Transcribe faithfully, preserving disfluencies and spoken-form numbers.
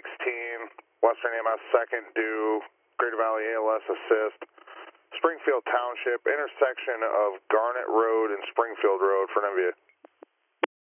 sixteen, Western E M S second due, Greater Valley A L S assist, Springfield Township, intersection of Garnet Road and Springfield Road for an M V A.